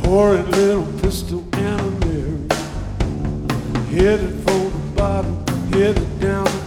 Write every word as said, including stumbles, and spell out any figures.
Worried little pistol and a mirror, headed for the bottom, headed down the